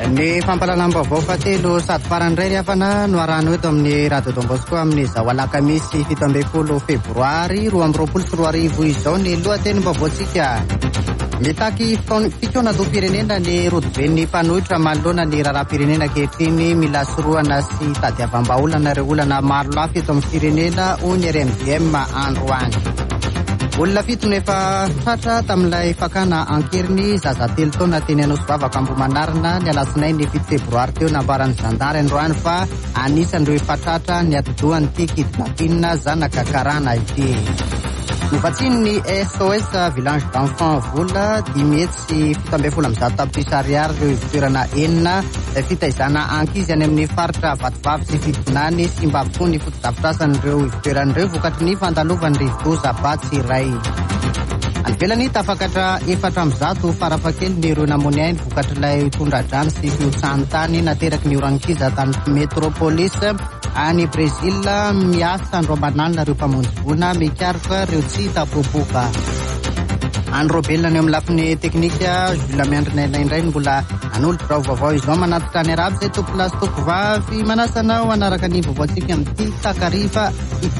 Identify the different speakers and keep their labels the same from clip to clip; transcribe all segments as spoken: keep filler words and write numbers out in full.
Speaker 1: Ny fampalalam-baovao fatelo sady farany iray ry hafana no arahana eto amin'ny Radio Don Bosco amin'ny izao alakamisy fito ambin'ny folo febroary roa amby roapolo sy roa arivo izao ny lohatenim-baovaontsika. Mitaky fitaonan-doha-pirenena ny rodiben'ny mpanohitra manoloana ny raharaham-pirenena ankehitriny mila soroana sy tadiavam-baolana ireo olana maro lafy eto amin'ny firenena ho ny R M D M andro any. Olona fito nefa tratra tamin'ilay fakana ankeriny zaza telo taona teny Anosivavaka Ambohimanarina ny alatsinainy ny fito febroary teo nambaran'ny zandary andro any fa anisan'ireo efa tratra ny atidohan'ity kidnapping zanaka karana ity. Novatsiny ny S O S Village d'Enfants vola dimy hetsy sy fito ambin'ny folo amin'ny zato tapitrisa ariary ireo ivotoerana enina fitaizana ankizy any amin'ny faritra Vatovavy sy Fitonany sy mba avokoa ny foto-dafitrasan'ireo ivotoeran'ireo vokatry ny fandalovan'ny rivodoza Batsy iray. Anvelany tafakatra efatra amby zato farafakely ny ireo namoniainy vokatr'ilay tondradrano sy fiotsahantany nateraky ny orankiza tany metropolis any Brésil miasa andro ambanalina ireo mpamonjy voana mikaroka ireo tsy tapoboka. Andro belona ny amin'ny lafiny teknika Jules Miandrinaina indray no mbola nanolotra rao vaovao izao manatitra ny araby izay topolasy topovavy manasanao anaraka ny vaovaontsika amin'ity takariva ity.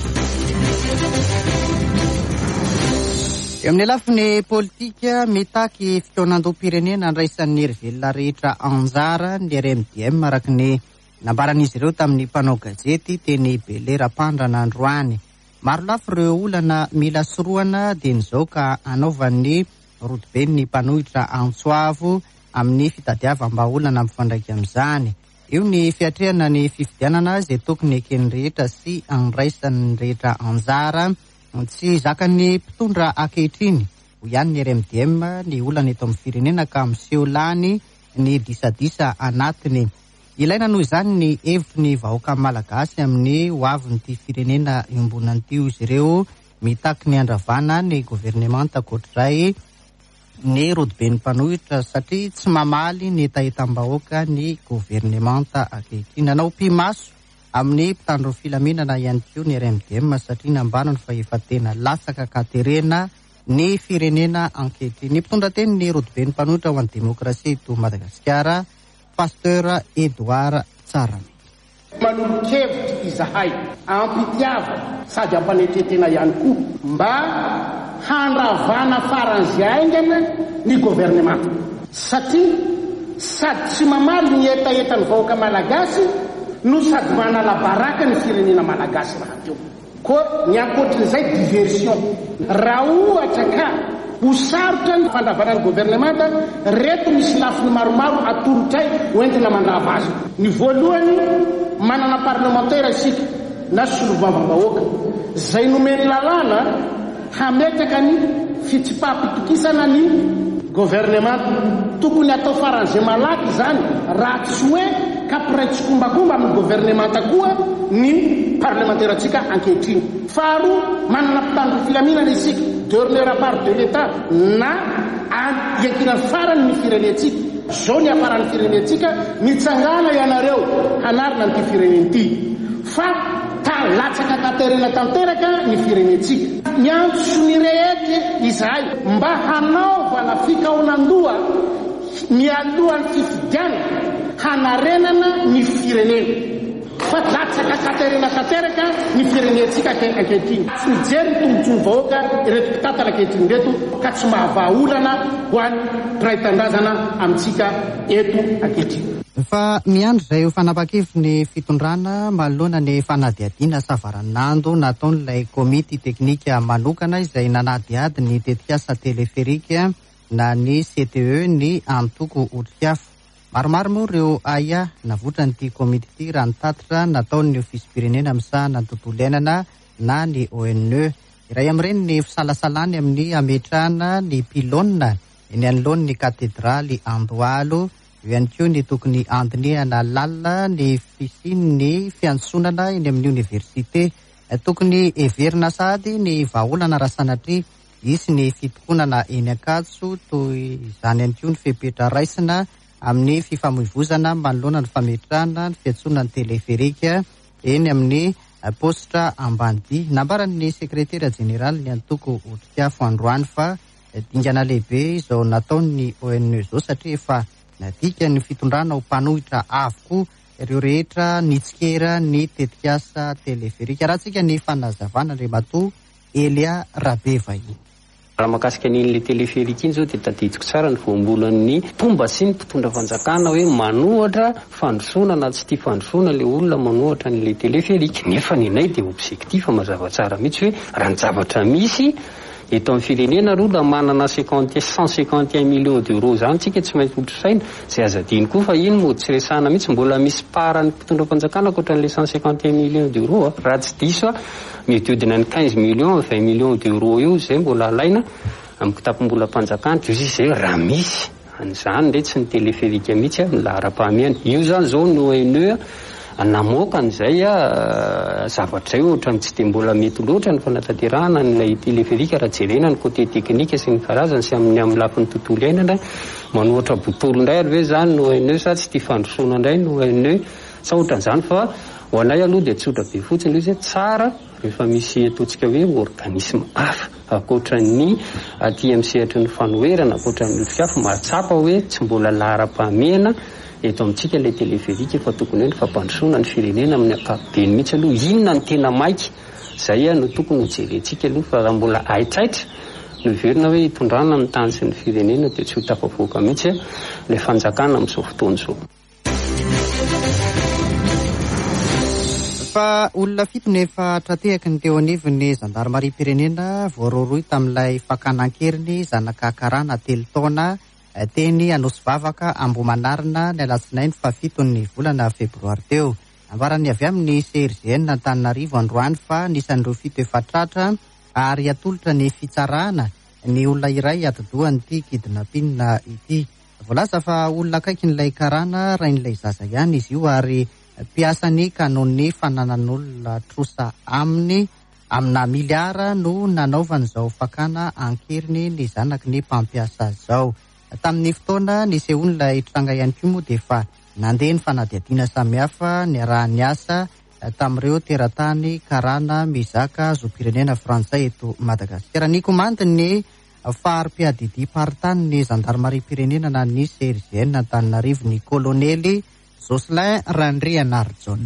Speaker 1: Eo amin'ny lafiny politika mitaky fitaonan-doha-pirenena andraisan'ny hery velona rehetra anjara ny R M D M araky ny nambaran'izy ireo tamin'ny mpanao gazety teny Belera Pandrana androany. Maro lafy ireo olana mila soroana dia nizao ka anaovan'ny rodiben'ny mpanohitra Antsoavo amin'ny fitadiavam-baolana mifandraika amin'izany. Io ny fiatrehana ny fifidianana izay tokony ekeny rehetra sy andraisan'ny rehetra anjara tsy zakan'ny mpitondra ankehitriny. Ho ihany ny R M D M ny olana eto amin'ny firenena ka miseho lany ny disadisa anatiny. Ilaina noho izany ny hevitry ny vahoaka malagasy amin'ny hoavin'ity firenena iombonan'ity izy ireo mitaky ny andravana ny governemanta akoatr'izay ny rodiben'ny mpanohitra satria tsy mamaly ny etaetam-bahoaka ny governemanta ankehitriny. Nanao mpimaso amin'ny mpitandro filaminana ihany koa ny R M D M satria nambanany fa efa tena latsaka katerena ny firenena ankehitriny. Ny mpitondra teny ny rodiben'ny mpanohitra ho an'ny demokrasia eto Madagasikara Pasteur Edouard Tsaramy.
Speaker 2: Manolokevitra izahay ampitiava sady ampanetretena ihany koa mba handravana faran'izay aingana ny governemanta satria sady tsy mamaly ny etaetan'ny vahoaka malagasy no sady manala baraka ny firenena malagasy raha teo. Ko ny ankoatrin'izay diversion raha ohatra ka hosarotra ny fandravana ny governemanta reto misy lafiny maromaro atorotray hoentina mandrava azy. Ny voalohany manana parlementaire isika na solovavam-bahoaka izay nomeny lalàna hametraka ny fitsipapitokisana ny governemanta. Tokony atao faran'izay malaky izany raha tsy hoe kapiray-tsokombakomba amin'ny governemanta koa ny parlementaire atsika ankehitriny. Faharoa manana mpitandro filaminana isika dernière part de l'État na enkinany farany ny firenetsika. Zao ny afaran'ny firenetsika mitsangana ianareo hanarina n'ity firenen'ity fa talatsaka katerena tanteraka ny firenetsika. Miantso ny rehetra izahay mba hanaovana fikaonan-doha mialohan'ny fifidiana hanarenana ny firenena fa latsaka katerena kateraka ny firenetsika ankehitriny. Tsy mijery tombotsony vahoaka ireto mpitantana ankehitriny reto ka tsy mahavaolana ho an'ny piray-tandrazana amintsika eto ankehitriny.
Speaker 1: Fa miandro izay ho fanapakevy ny fitondrana manoloana ny fanadiadiana savaranando nataon'ilay komity teknika manokana izay nanadiady ny tetikasa teleferika na ny C T E ny antoko otrikafo. Maromaro moa ireo aya navotra n'ity komity ity raha nitatitra nataon'ny ofisym-pirenena misahana ny tontolo iainana na ny O N E. Iray amin'ireny ny fisalasalany amin'ny ametrahana ny pilôna eny anoloan'ny katedraly Andohalo. Eo ihany koa ny tokony andinihana lalina ny fisian'ny fiantsonana eny amin'ny oniversite. Tokony heverina sady ny vahaolana raha sanatria isy ny fitokonana eny Ankatso toy izany ihany koa ny fepetra raisina amin'ny fifamoivozana manoloana ny fametrahana ny fiantsonana ny teleferika eny amin'ny postra Ambanidia. Nambaran'ny sekretera jeneraly ny antoko otrikafo androany fa dingana lehibe izao nataon'ny O N E zao satria efa nadika ny fitondrana ho mpanohitra avokoa ireo rehetra nitsikera ny tetikasa teleferika. Raha tsika ny fanazavana Andriamatoa Elia Rabevahiny.
Speaker 3: Raha makasika n'ilay teleferika iny zao dia tadidiko tsara ny voambolan'ny mpomba sy ny mpitondra fanjakana hoe manohatra fandrosoana na tsy tia fandrosoana ilay olona manohatra n'ilay teleferika. Nefa ninay dia objectif mazava tsara mihitsy hoe raha ny zavatra misy eto amin'ny firenena roa manana cinquante cent cinquante et un millions d'euros zany tsika tsy maintsy hotrosaina izay azadiny koa fa iny mody tsy resahana mihitsy mbola misy parany mpitondra fanjakana ankoatran'ilay cent cinquante et un millions d'euros raha tsy diso mety hodina ny quinze millions vingt millions d'euros io izay mbola alaina amin'ny kitapom-bola mpanjakana io izay raha misy an'izany ndray tsy ny teleferika mihitsy a milaharam-pahamehana io zany zao no ene namoaka n'izay a zavatra io ohatrany tsy dia mbola mety loatra ny fanatanterahana n'ilay teleferika raha jerena ny côté teknika sy ny karazany sy amin'ny amin'ny lafin'ny tontolo iainana manohatra botolo indray aloha hoe zany no ene sa tsy tia fandrosoana indray no ene sa ohatran'izany fa ho anay aloha dia tsotra be fotsiny io zay tsara rehefa misy ataontsika hoe organisme hafa akoatran'ny aty amin'ny sehatry ny fanoherana akoatran'ny otrikafa mahatsapa hoe tsy mbola lahara-pahamehana eto amintsika ilay teleferika fa tokony hoe ny fampandrosoana ny firenena amin'ny ankapobeny mihitsy aloha inona ny tena maika izay no tokony ho jerentsika aloha fa raha mbola ahitraitra no verina hoe hitondrana amin'ny tany sy ny firenena dia tsy ho tafavoaka mihitsy ilay fanjakana amin'izao fotoana izao.
Speaker 1: Fa olona fito nefa tratehaky ny teo anivon'ny zandarmarim-pirenena voaroroy tamin'ilay fakanan-keriny zanaka karana telo taona teny Anosivavaka Ambohimanarina ny alatsinainy fafitony volana febroary teo. Ambarany avy amin'ny C R G N Antananarivo androany fa nisan'ireo fito efa tratra ary atolotra ny fitsarana ny olona iray atodohan'ity kidnapina ity. Voalaza fa olona akaikin'ilay karana rain'ilay zaza ihany izy io ary mpiasany kanon'ny fananan'olona trosa aminy amina miliara no nanaovan'izao fakana ankeriny ny zanaky ny mpampiasa zao. Tamin'ny fotoana nisehoan'ilay tranga ihany koa moa dia fa nandeha ny fanadihadiana samihafa ny arahan'ny asa tamin'ireo teratany karana mizaka zom-pirenena frantsay eto Madagasikara. Ny komandiny fahari-piadidy paritany ny zandarmarim-pirenena na ny C R G N Antananarivo ny kolonely Jocelyn Randrianarjon.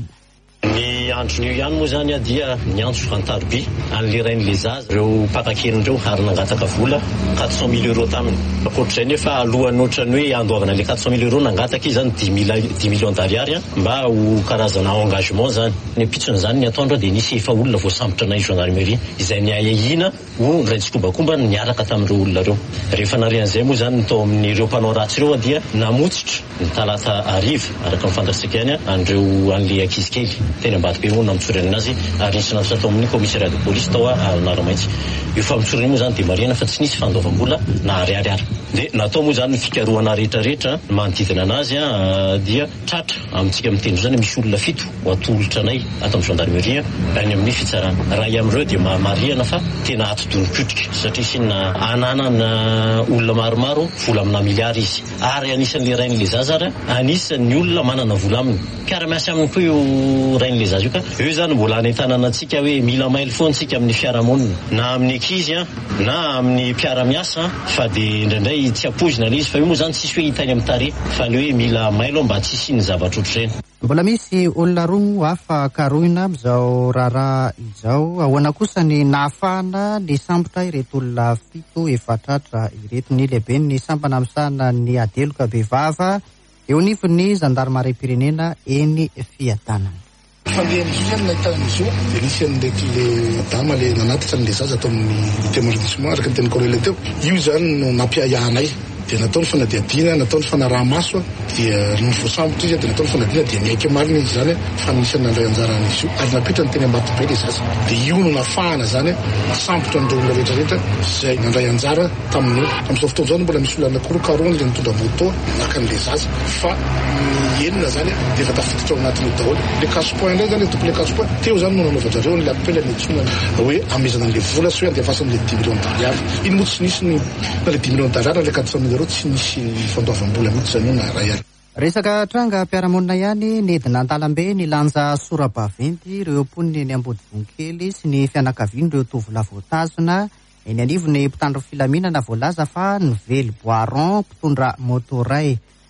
Speaker 4: Ny andro ny ihany moa zany a dia ny andro fantaroby an'le rain'le zaza ireo mpakakelindreo ary nangataka vola quatre cent mille euros taminy. Akoatr'izay nefa alohan'ny ohatrany hoe andoavana le quatre cent mille euros nangataka izy zany dix mille dix millions d'ariary mba ho karazana engagement zany. Ny pitsony zany ny atoandro dia nisy efa olona voasambotra nay gendarmerie izay ny ayahina ho ndray tsikobakomba niaraka tamin'ireo olona reo. Rehefa narian'izay moa zany tao amin'ireo mpanao ratsy ireo dia namotsitra ny talata ariva araka ny fantatsika ihany andreo an'le ankizy kely teny Ambatobe moa namitsorana azy ary nisy nafsa tao amin'ny commissariat de police tao Analamaitso. Io famitsorana moa zany dia marina fa tsy nisy fandoavam-bola na ariariary. Dia natao moa zany ny fikarohana rehetrarehetra manodidina anazy dia tratra amintsika mitendry zany misy olona fito ho atolotra anay ato amin'ny gendarmerie any amin'ny fitsarana. Raha amin'ireo dia marihana fa tena atodonikodrika satria sina ananana olona maromaro vola amina miliary izy ary anisan'le rain'le zaza ary anisan'ny olona manana vola aminy. Piara-miasa aminy koa io rain'le zaza io ka io zany mbola anentanana antsika hoe mila mailo foana antsika amin'ny fiarahamonina na amin'ny ankizy na amin'ny piara-miasa fa dia indraindray tsy ampozina le izy fa io moa zany tsisy hoe hitany amin'ny tare fa le hoe mila mailo mba tsisy ny zavatra ohatr'ireny.
Speaker 1: Mbola misy olona roa hafa karohina amin'izao raharaha izao. Ahoana kosa ny nahafahana ny sambotra ireto olona fito efa tratra ireto. Ny lehibe ny sambana amin'sana ny adeloka Bevava eo anivon'ny zandarmarim-pirenena eny Fiadanana.
Speaker 5: Fandehan'izy io zany nahitan'izy io dia nisy an'ndraiky le dama le nanatitra an'le zaza atao amin'ny témoignissement araka ny teny korela teo. Io zany no nampiahiahanay dia natao ny fanadihadiana natao ny fanaraha-maso dia ny voasambotra izy dia natao ny fanadihana dia niaiky marina izy zany fa nisy nandray anjaran'izy io ary napitra ny teny Ambatobe le zaza dia io no nafahana zany sambotra an'ireo olona rehetrarehetra izay nandray anjara tamin'io. Amin'izao fotoana zany mbola misy olona anankiroa karohany le nitondra moto naka an'le zaza fa ny enina zany dia efa tafiditra ao anatin'io daholo. Le casse-point indray zany le tompo le casse-point teo zany no nanaovanjareo ny appel ny antsona hoe amezana an'le vola sy hoe andefasana le dix millions d'ariary. Iny moa tsy nisy ny na le dix millions d'ariary le quatre cent mille euros tsy nisy fandoavam-bola mihitsy zany io na ray ary.
Speaker 1: Resaka tranga mpiaramonina ihany nedina Antalambe ny lanja Sorabaventy ireo poniny ny Ambodivonikely sy ny fianakaviany ireo tovolahy voatazona eny anivony mpitandro filaminana voalaza fa ny Vely Boiron mpitondra motoray.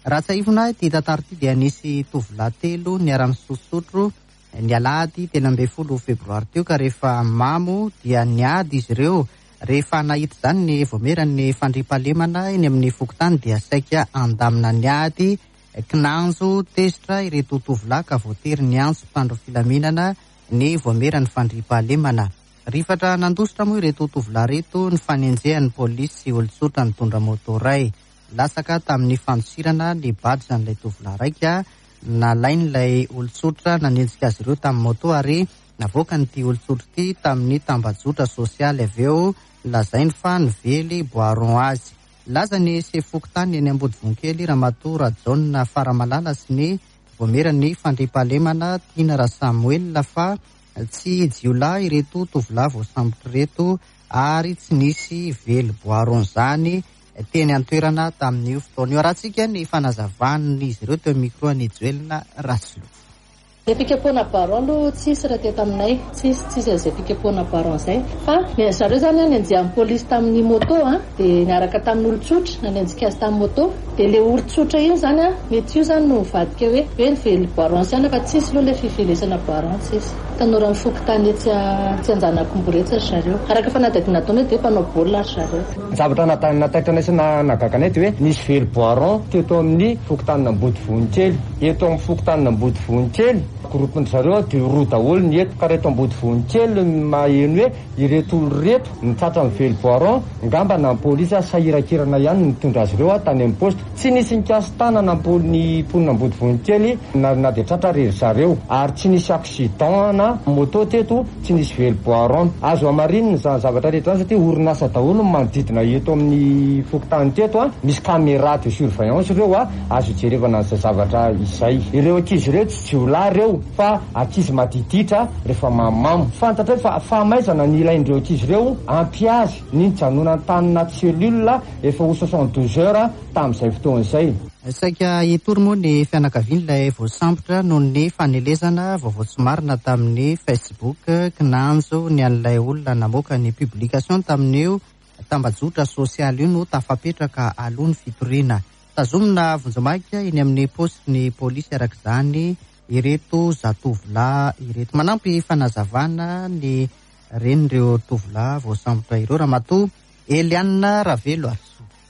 Speaker 1: raha tsy aivona ty tantara ty dia nisy tovolahy telo niara-misotro ny alahady telo amby folo febroary teo ka rehefa mamo dia niady izy ireo. Rehefa nahita zany ny voameran'ny fandriampahalemana eny amin'ny fokontany dia saika andamina niady kinanjo tezitra ireto tovolahy ka voatery niantso mpandro filaminana ny voameran'ny fandriampahalemana. Rifatra nandositra moa ireto tovolahy reto ny fanenjehan'ny polisy olon-tsotra nitondra moto iray. Lasaka tamin'ny fandosirana ny badjan'ilay tovolahy raika nalain'ilay olon-tsotra nanenjika azy ireo tamin'ny moto ary navoaka nyity olon-tsotra ity tamin'ny tambajotra sosialy avy eo lazainy fa nively boiron azy. Laza ny sefokotany eny Ambodivohikely Ramatoa Rajaona Faramalala sy ny voameran'ny fandriampahalemana Tiana Rasamuel fa tsy jiolahy ireto tovolahy voasambotra reto ary tsy nisy vely boiron zany teny antoerana tamin'io fotoana io. Rahantsika ny fanazavan'izy ireo teo microan'ny Joelina Raslo.
Speaker 6: Ny fikepona baron aloha tsisy raha teto aminay, tsisy tsisy izay fikepona baron izay. Fa ny zareo zany nanenjehan'ny polisy tamin'ny moto a dia niaraka tamin'ny olon-tsotra nanenjika azy tamin'ny moto dia ilay olon-tsotra iny zany a mety io zany no mivadika hoe hoe nively baron zany fa tsisy aloha ilay fivelesana baron tsisy. Tanora mifokotany etsy tsy Anjanakomboretsy ry zareo. Araka fanadihadiana taona dia mpanao baolina ry zareo.
Speaker 7: Zavatra nataitranay sy nagaganay dia hoe nisy vely boiron teto amin'ny fokontany Ambodivohikely. Eto amin'ny fokontany Ambodivohikely groupin zareo dia roa daholo ny eto ka reto Ambodivohikely maheno hoe ireto olo reto nitratra amin'ny vely boiron ngamba na polisy sahirakirana ihany nitondra azy ireo tany amin'ny poste. Tsy nisy nikasy tanana ny mponina Ambodivohikely na na dia tratra rery zareo ary tsy nisy accident na moto teto, tsy nisy vely boiron. Azo amarinina zany zavatra rehetra zany satria orinasa daholo manodidina eto amin'ny fokontany teto a misy caméra de surveillance ireo a azo jerevana izay zavatra izay. Ireo ankizy ireo tsy jiolahy ireo fa ankizy madiditra rehefa mamamo. Fantatra hoe fa fahamaizana ny ilaindreo ankizy ireo ampy azy ny janonany tany naty selula efa ho soixante-douze heures tamin'izay fotoana izay.
Speaker 1: Saika hitory moa ny fianakavian'ilay voasambotra noho ny fanelezana vaovao tsy marina tamin'ny Facebook kinanjo ny an'ilay olona namoaka ny publication tamin'io tambajotra sosialy io no tafapetraka aloha ny fitoriana. Tazomina vonjamaika eny amin'ny postin'ny polisy arak'izany ireto zatovolahy ireto. Manampy fanazavana ny renireo tovolahy voasambotra ireo Ramatoa Eliana Ravelo Arso.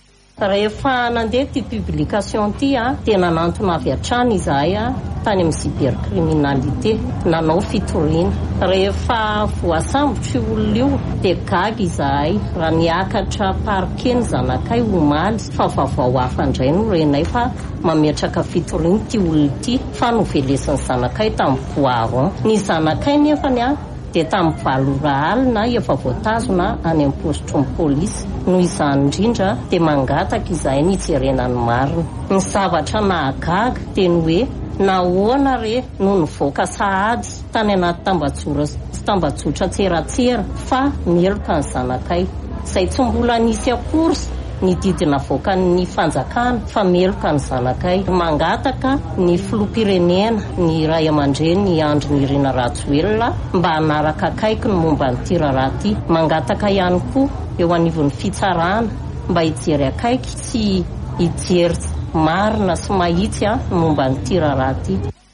Speaker 8: Rehefa nandeha ty publication ty a dia nanantona avy hatrany izahay a tany amin'ny cybercriminalité nanao fitoriana. Rehefa voasambotra io olona io dia gaga izahay raha niakatra parquet ny zanakay omaly fa vaovao hafa indray no renay fa mametraka fitoriana ty olona ty fa novelesiny zanakay tamin'ny boiron. Ny zanakay nefany a dia tamin'ny valora alina efa voatazona any amin'ny postron'ny polisy. Noho izany indrindra dia mangataka izahay nijerenany marina. Ny zavatra nahagaga dia ny hoe nahoana re no nivoaka sahady tany anaty tambajora tambajotra tseratsera fa meloka ny zanakay. Izay tsy mbola nisy akory ny didina voaka ny fanjakana fa meloka ny zanakay. Mangataka ny filoham-pirenena ny ray aman-dreny ny Andry Nirina Rajoelina mba hanaraka akaiky ny momba ny raharaha ity. Mangataka ihany koa eo anivon'ny fitsarana mba hijery akaiky sy hijery marina sy mahitsy a momba ny raharaha ity.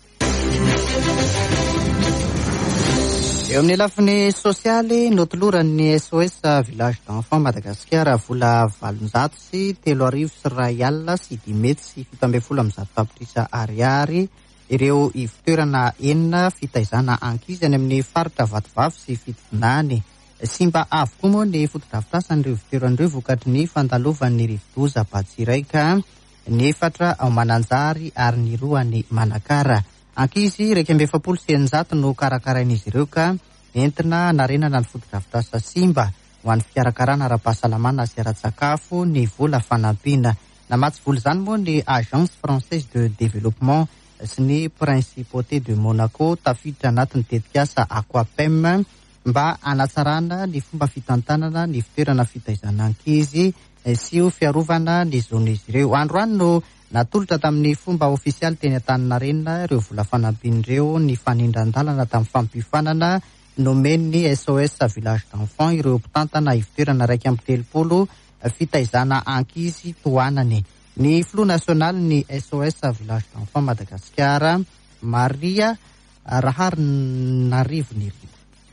Speaker 1: Eo amin'ny lafiny sosialy notoloran'ny S O S Village d'Enfants Madagasikara vola valonjato sy telo arivo sy ray alina sy dimety sy fito ambin'ny folo amin'ny zato tapitrisa ariary ireo ivitoerana enina fitaizana ankizy any amin'ny faritra Vatovavy sy Fitonany. Simba avokoa moa ny fotodrafitrasan'ireo ivitoeran'ireo vokatry ny fandalovan'ny rivodoza Batsiraika ny efatra ao Mananjary ary ny roa ny Manakara. Ankizy iraika amby efapolo sy eninjato no karakarain'izy ireo ka entina narenana ny fotodrafitrasa Simba ho an'ny fikarakarana ara-pahasalamana sy ara-tsakafo ny vola fanampiana. Namatsy vola izany moa ny Agence Française de Développement sy ny Principauté de Monaco tafiditra anatin'ny tetikasa Aquapem mba hanatsarana ny fomba fitantanana ny fitoerana fitaizana ankizy sy ho fiarovana ny zon'izy ireo. Androany no natolotra tamin'ny fomba ofisialy teny Antaninarenina ireo vola fanampin'ireo ny fanindran-dalana tamin'ny fampifanana nomen'ny S O S Village d'Enfants ireo mpitantana ivitoerana raiky amby telopolo fitaizana ankizy toanany. Ny Flou National ny S O S Village d'Enfants Madagasikara, Maria Raharinarivoniri.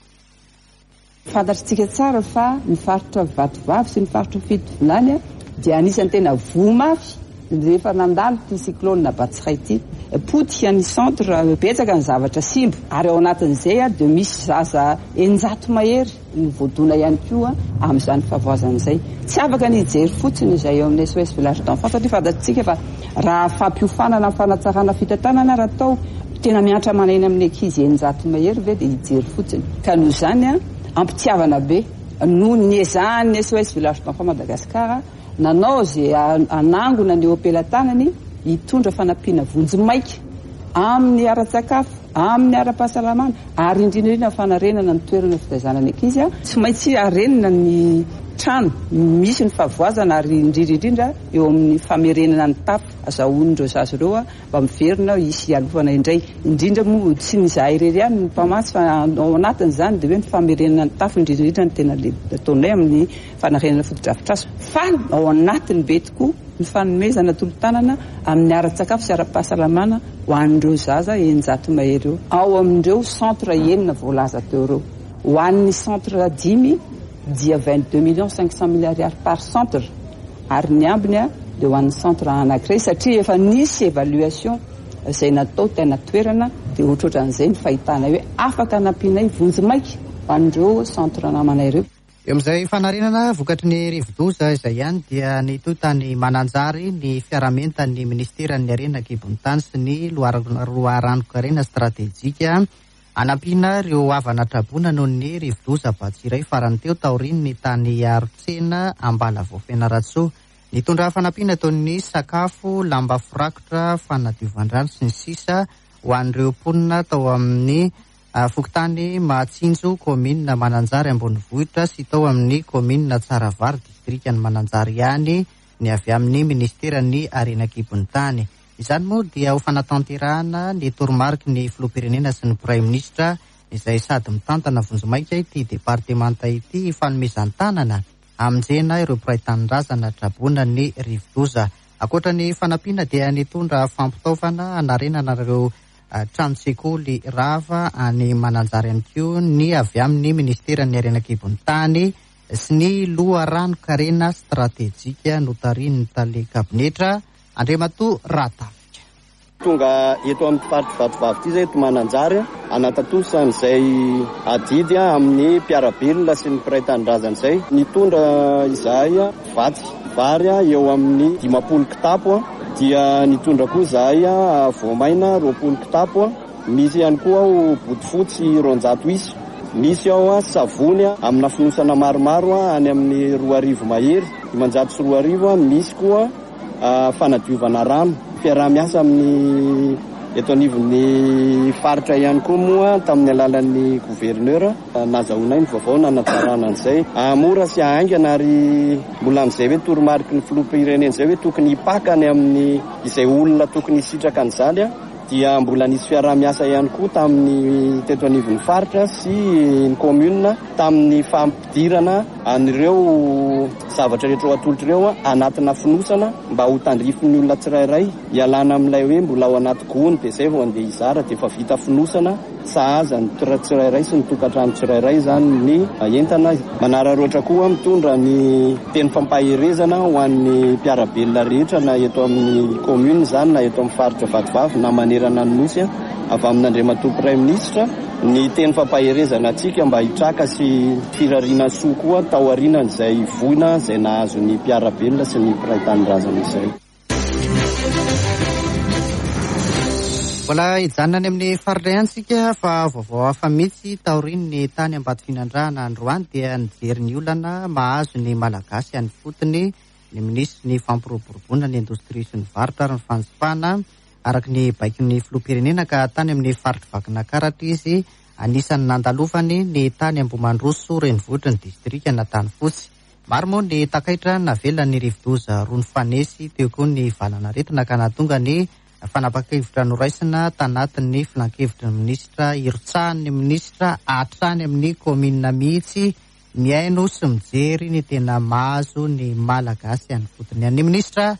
Speaker 9: Fantatritsika tsara fa ny faritra Vatovavy sy ny faritra Fitovilany dia anisan'ny tena vomafy rehefa nandalo ty cyclone Batsiray ty. Potika ny centre betsaka ny zavatra simba ary ao anatin'izay dia misy zaza eninjato mahery ny voadona ihany koa amin'izany favoazana izay. Tsy afaka ny hijery fotsiny izay eo amin'ny S O S Village d'Enfants satria fantatritsika fa raha fampiofanana amin'ny fanatsarana fitantanana raha atao tena miantra manaina amin'ny ankizy eninjato mahery ve dia hijery fotsiny. Ka noho izany ampitiavana be noho ny ezahany S O S Village d'Enfants Madagasikara nanao zay anangona ny opelan-tanany hitondra fanampiana vonjimaika amin'ny ara-tsakafo, amin'ny ara-pahasalamana ary indrindrindrina fanarenana ny toerana fitaizana ny ankizy. Tsy maintsy arenina ny trano misy ny favoazana ary indrindrindrindra eo amin'ny famerenana ny tafo azahoan'ireo zaza ireo mba miverina hisy alofana indray. Indrindra moa tsy ny izahay irery ihany ny mpamatsy fa ao anatin'izany dia hoe ny famerenana ny tafo indrindrindrindra ny tena ataonay amin'ny fanarenana fotodrafitrasa. Fa ao anatiny be tokoa ny fanomezana tolo-tanana amin'ny ara-tsakafo sy ara-pahasalamana ho an'ireo zaza eninjato mahery eo ao amin'ireo centre enina voalaza teo ireo. Ho an'ny centre dimy dia vingt-deux millions cinq cent mille ariary par centre ary ny ambiny dia ho an'ny centre anankiray satria efa nisy évaluation izay natao tena toerana dia ohatrohatran'izay ny fahitana hoe afaka nampianay vonjimaika ho an'ireo centre namanay ireo.
Speaker 1: Eo amin'izay fanarenana vokatry ny rivodoza izay ihany dia nitotany mananjary ny fiaramentany ministeran'ny harena kibon'tany sy ny loharanokarena stratéjika anampiana ireo havana trabona noho ny rivodoza Batsiray farany teo taoriny ny tany Arotsena Ambalavoa Fianaratsoa. Nitondra fanampiana toy ny sakafo, lamba firakotra, fanadiovan-drano sy ny sisa ho an'ireo mponina tao amin'ny Fokotany Mahatsinjo komina Mananjary ambonivohitra sy tao amin'ny komina Tsaravary distrikany Mananjary ihany ny avy amin'ny ministeran'ny harena kibon'tany. Izany moa dia ho fanatanterahana ny toromarika ny filoham-pirenena sy ny Prime Ministra izay sady mitantana vonjimaika ity departemanta ity fanomezan-tanana hamonjena ireo mpiray-tanindrazana trabona ny rivodoza. Ankoatra ny fanampiana dia nitondra fampitaovana anarenana ireo trano sekoly rava any Mananjary ihany koa ny avy amin'ny ministeran'ny harena kibon'tany sy ny loharanokarena stratéjika notarin'ny tale kabinetra Andriamatoa Ratafika.
Speaker 10: Tonga eto amin'ny faritra Vatovavy ity zay eto Mananjary anatatosana izay adidy amin'ny mpiarabelona sy ny mpiray-tanindrazana izay nitondra izahay vatsy vary eo amin'ny dimapolo kitapo dia nitondra koa izahay voamaina roapolo kitapo misy ihany koa ao botifotsy roanjato isa misy ao savony amina finosana maromaro any amin'ny roa arivo mahery dimanjato sy roa arivo misy koa fanadiovana rano fiaraha-miasa amin'ny eto anivon'ny faritra ihany koa moa tamin'ny alalan'ny gouverneur nazahoana ny vaovao nanatsarana an'izay mora sy ahaingana ary mbola amin'izay hoe toromarika ny filoham-pirenena izay hoe tokony hipakany amin'ny izay olona tokony hisitraka an'izany dia mbola nisy fiaraha-miasa ihany koa tamin'ny teto anivon'ny faritra sy ny commune tamin'ny fampidirana an'ireo zavatra rehetra ho atolotra ireo anatina finosana mba ho tandrifin'ny olona tsirairay hialana amin'ilay hoe mbola ao anaty gony dia izay vao andeha hizara dia efa vita finosana sahaza ny tsirairay sy ny tokantrano tsirairay zany ny entana. Manararoatra koa mitondra ny teny fampaherezana ho an'ny mpiarabelona rehetra na eto amin'ny commune zany na eto amin'ny faritra Vatovavy na manerana ny nosy avy amin'Andriamatoa Prime Ministra ny teny fampaherezana antsika mba hitraka sy firariana soa koa tao aorinan' izay voina izay nahazo ny mpiarabelona sy ny mpiray-tanindrazana izay.
Speaker 1: Mbola hijanona any amin'ny faritra ihany sika fa vaovao hafa mihitsy taoriny ny tany Ambatofinandrana androany dia nijery ny olana mahazo ny malagasy any fotony ny minisitry ny fampiroboroboana ny indostria sy ny varotra ary ny fanjifana araky ny baikin'ny filoham-pirenena ka tany amin'ny faritra Vakinakaratra izy anisany nandalofany ny tany Ambomandroso renivohitra ny distrika na tany fotsy. Maro moa ny takaitra navela ny rivodoza roa ny fanesy teo koa ny valanaretina ka nahatonga ny fanapakevitra noraisina tanatin'ny filan-kevitra ny minisitra irotsahan'ny minisitra atrany amin'ny komina mihitsy miaino sy mijery ny tena mahazo ny malagasy any fotony. Ny minisitra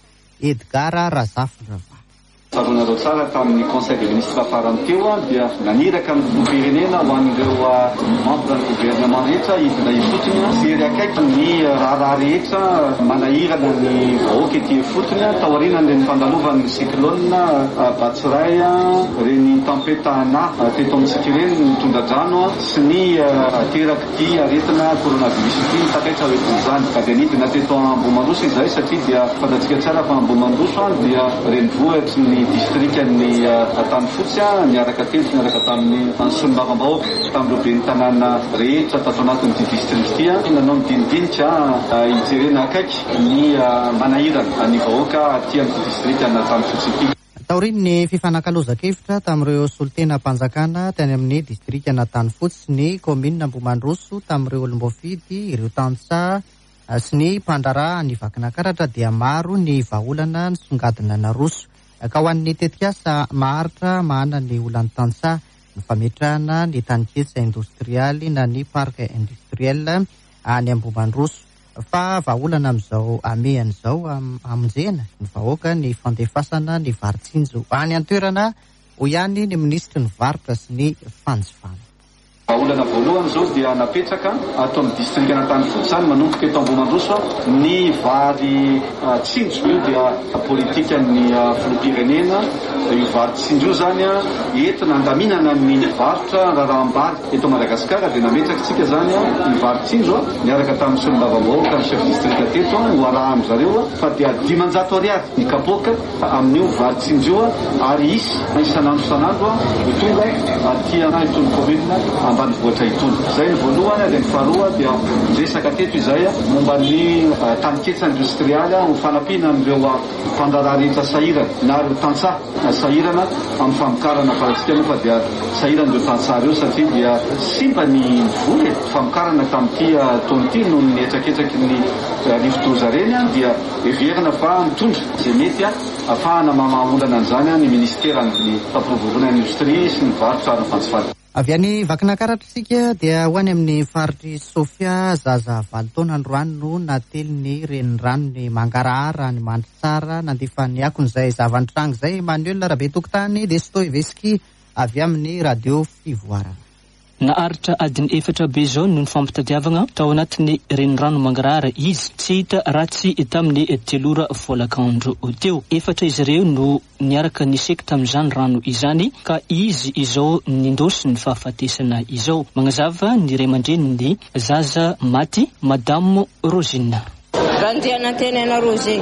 Speaker 1: Edgar Razafina.
Speaker 11: Saronareo tsara tamin'ny conseil des ministres farany teo dia naniraka amin'ny firenena ho an'ireo membre ny gouvernement rehetra idina ifotony zery akaiky ny raharaha rehetra manahirana ny vahoaka ety fotony taorianany ny fandalovan'ny cyclone Batsiray reny tempétana teto amintsika ireny mitondra-drano sy ny teraky aretina coronavirus ity takaitra oetin'izany ka dia nidina teto Ambohimandroso izay satria dia fantatsika tsara fa Ambohimandroso dia renivohitry ny district-ny Tanfotsy niaraka telo niaraka tamin'ny solombavam-bahoaka tamin'ireo ben'ny tanàna rehetra tato anatin'ity district ity nanao midinidinika hijerena akaiky ny manahirana ny vahoaka aty amin'ity district ana Tanfotsy ity.
Speaker 1: Taoriny ny fifanankalozan-kevitra tamin'ireo solotena mpanjakana tany amin'ny district ana Tanfotsy ny commune Ambohimandroso tamin'ireo olom-boafidy ireo tantsa sy ny mpandraraha ny vakinankaratra dia maro ny vahaolana ny songadina na roso ka ho an'ny tetikasa maharitra mahana ny olany tantsa ny fametrahana ny taniketsa industrialy na ny parc industriel any Ambohimandroso fa vahaolana amin'izao amehan'izao amonjena ny vahoaka ny fandefasana ny varitsinjo any an-toerana ho ihany ny ministry ny varitra sy ny fanjifana.
Speaker 11: Olana voalohany zao dia napetraka ato amin'ny district ana Tanfotsy any manomboka eto Ambohimandroso ny vary tsinjo io dia politika ny filoham-pirenena io vary tsinjo io zany entina andaminana ny varotra raharaham-bary eto Madagasikara dia nametrakatsika zany ny vary tsinjo niaraka tamin'ny solombavam-bahoaka ny chef district teto ho araha amin'izareo fa dia dimanjato ariary ny kapoaka amin'io vary tsinjo io ary isy isanandro isanandro ho tonga aty ana itony commune ambanivohitra itony. Zay ny voalohany dia ny faharoa dia resaka teto izay momba ny taniketsa industrialy ho fanampiana amin'ireo mpandraraha rehetra sahirana na ireo tantsa sahirana amin'ny famokarana farantsika moa fa dia sahirana ireo tantsa ireo satria dia simba ny voly famokarana tamin'ity taona ity no ny etraketsaky ny rivodoza reny dia heverina fa mitondra izay mety ahafahana mamaolana an'izany ny ministera ny fampiroboroana ny indostria sy ny varotra ary ny fanjifana.
Speaker 1: Avy any vakinankaratra isika dia ho any amin'ny faritry Sofia zaza valo taona androany no nately ny renirano ny mangarahara ny mandry tsara nandefa ny akon'izay zavan-trano izay Emmanuel Rabetokotany Dostoevsky avy amin'ny radio Fivoarana.
Speaker 12: Naharitra adiny efatra be zao no ny fampitadiavana tao anatin'ny renirano mangarahara izy tsy hita raha tsy tamin'ny telora volakandro teo. Efatra izy ireo no niaraka niseka tamin'izany rano izany ka izy izao nindosy ny fahafatesana izao. Magnazava ny ray aman-dreny ny zaza maty Madame Rosina.
Speaker 13: Randiana tenena Rosé.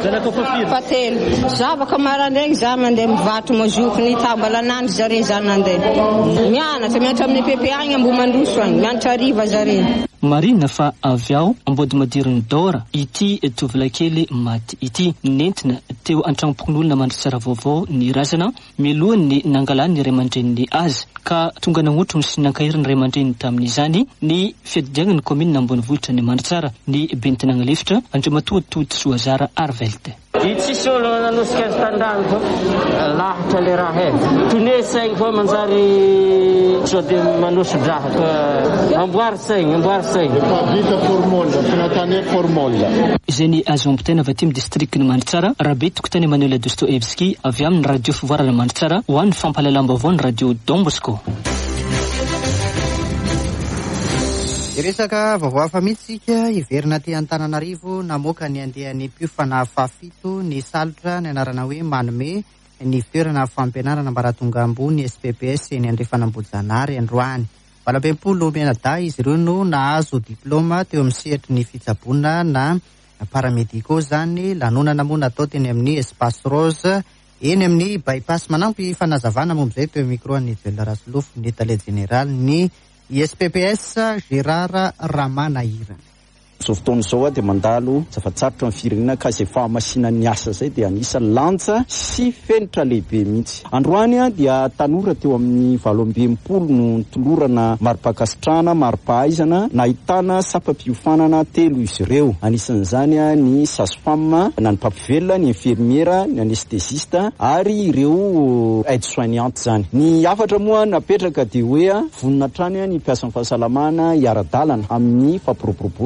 Speaker 13: Patelo. Zavaka maraindregny za mandeha mivarotra mazoky ny tambalanandro zare zany nandeha. Mianatra mianatra amin'ny P P agny Ambohimandroso agny mianatra hariva zare.
Speaker 12: Marina fa avy ao ambody madiriny Dora ity tovolahy maty ity nentina teo an-tragnom-pokon'olona mandry tsara vaovao ny razana mialohan'ny nangalany ny ray aman-dreniny azy ka tonga nangotrony sy nankahiriny ray aman-dreniny tamin'izany ny fiadidiagnany commune Ambonivohitra ny mandry tsara ny bentinagna lefitra Andriamatoa Soazara Arvelte.
Speaker 3: Itsy solo nanosika azy tandrano lahatra le raha e tone saigny fa manjary so de manosy drahaka amboary saigny amboary saigny vita formole finatane formole
Speaker 12: izay ny azo ampitaina avy aty amin'ny district ny Mandritsara Rabetokotany Emmanuel Dostoevsky avy amin'ny radio Fivoarana Mandritsara ho an'ny fampahalalam-baovao ny radio Don Bosco.
Speaker 1: Iresaka vaovao hafa mihitsika iverina aty Antananarivo namoaka ny andehan'ny mpiofana fafito ny salotra ny anarana hoe manome ny fitoerana fampianarana ambaratonga ambony S P P S ny Andriafanambojanary androany. Valapempolo mianada izy ireo no nahazo diploma teo amin'ny sehatry ny fitsaboana na paramediko zany lanonana moa natao teny amin'ny Espace Rose eny amin'ny bypass manampy fanazavana momba izay teo micro ny Joël Rasolofo ny État Général ny S P P S Gérard Ramanahira.
Speaker 10: Zao fotoana zao dia mandalo zavatsarotra ny firenena ka izay fahamasina ny asa zay dia anisany lanja sy fenitra lehibe mihitsy. Androany dia tanora teo amin'ny valo amby enimpolo no nitolorana marim-pakasitrahana marim-pahaizana nahitana sapam-piofanana telo izy ireo. Anisan'izany ny sage-femme, na ny mpampivelona, ny infirmiera, ny anesthésiste ary ireo aide-soignante zany. Ny afatra moa napetraka dia hoe vonona trany ny mpiasa fahasalamana iara-dalana amin'ny fampiroboroboana fahasalamana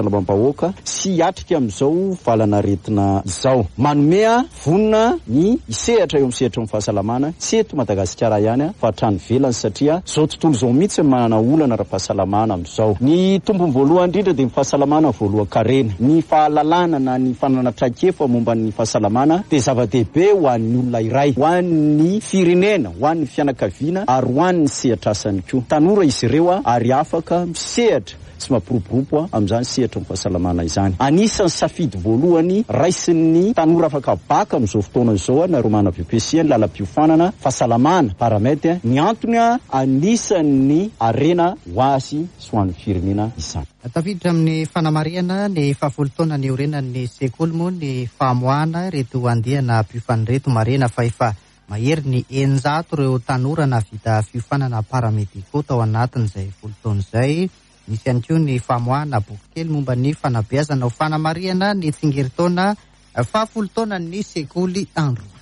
Speaker 10: fanamam-bahoaka sy atrika amin'izao valanaretina izao. Manome vonina ny isehatra eo amin'ny sehatra amin'ny fahasalamana tsy eto Madagasikara ihany fa hatrany velany satria zao tontolo izao mihitsy manana olana ara-pahasalamana amin'izao. Ny tombony voalohany indrindra dia ny fahasalamana voalohan-karena. Ny fahalalana na ny fananatraikefa momba ny fahasalamana dia zava-dehibe ho an'ny olona iray, ho an'ny firenena, ho an'ny fianakaviana ary ho an'ny sehatra asany koa. Tanora izy ireo ary afaka misehatra sy mampiroborobo amin'izany sehatra ny fahasalamana izany. Anisan'ny safidy voalohany raisin'ny tanora afaka baka amin'izao fotoana izao na Romana B P C ny lalam-piofanana fahasalamana paramety. Ny antony anisan'ny arena ho azy sy ho an'ny firenena izany.
Speaker 1: Tafiditra amin'ny fanamariana ny fahafolo taona ny orenan'ny sekoly moa ny famoahana reto andehana mpiofanreto marena fa efa mahery ny eninjato ireo tanora na vita fiofanana paramediko tao anatin'izay folo taona izay. Misy ihany koa ny famoahana boky kely momba ny fanabeazana ho fanamariana ny tsingeritaona fahafolo taona ny sekoly Androany.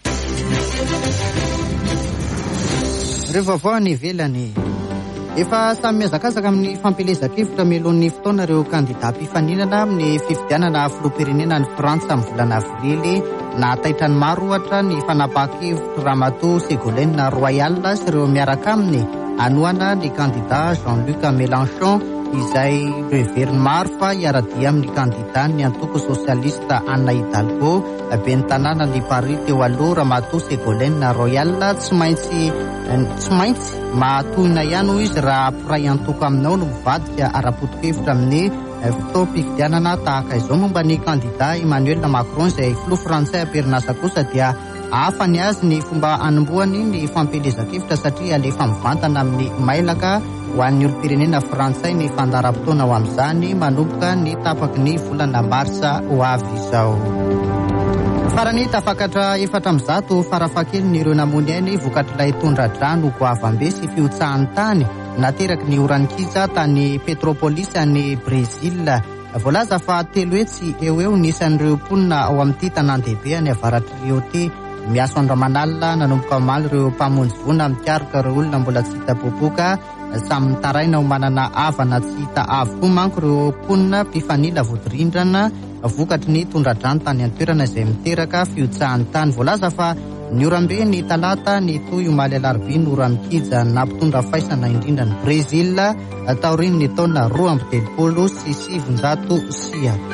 Speaker 1: Ireo vaovao ny ivelany. Efa samy miazakazaka amin'ny fampelezakevitra meloan'ny fotoana ireo kandida mpifaninana amin'ny fifidianana filoham-pirenena ny Frantsa amin'ny volana avrily. Nahataitra ny maro ohatra ny fanapahan-kevitra Ramatoa Ségolène Royal sy ireo miaraka aminy anohana ny kandida Jean-Luc Mélenchon izay heveriny maro fa hiaradia amin'ny kandida ny antoko sosialista Anna Hidalgo. Ben'ny tanàna ny Paris teo aloha Ramatoa Ségolène Royal tsy maintsy tsy maintsy mahatohina ihany hoy izy raha piray antoko aminao no mivadika ara-potokevitra amin'ny fotoam-pifidianana tahaka izao. Momba ny kandida Emmanuel Macron izay filoha frantsay am-perinasa kosa dia hafa ny azy ny fomba anomboany ny fampelezakevitra satria alefa mivantana amin'ny mailaka ho an'ny olo-pirenena frantsay ny fandaharam-potoana ho amin'izany manomboka ny tapaky ny volana marsa ho avy izao. Farany tafakatra efatra amin'ny zato farafahakeliny ireo namony ainy vokatr'ilay tondra-drano goavambe sy fiotsahan'ny tany nateraky ny oranin-kiza tany Petropolis any Brésil. Voalaza fa telo hetsy eo eo nisan'ireo mponina ao amin'ity tanàn-dehibe any avaratry Rio T. Miaso Andriamanalina nanomboka omaly ireo mpamonjy vona mikaroka ireo olona mbola tsy hita boboka samy mitaraina ho manana avana tsy hita avokoa manko ireo mponina mpifanila voadirindrana vokatry ny tondra-drano tany an-toerana izay miteraka fiotsahan'ny tany. Voalaza fa ny orambe ny talata ny toy omaly alarobia ny ora mikija nampitondra faisana indrindra ny Brésil taoriny ny taona roa amby telopolo sy sivinjato sy arivo.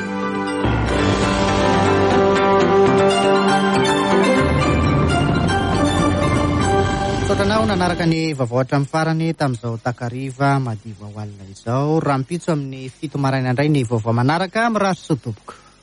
Speaker 1: Sotranao nanaraka ny vavaotra amin'ny farany tamin'izao takariva madiva ho alina izao. Raha mipitso amin'ny fito maraina indray ny vaovao manaraka mirary sotoboko.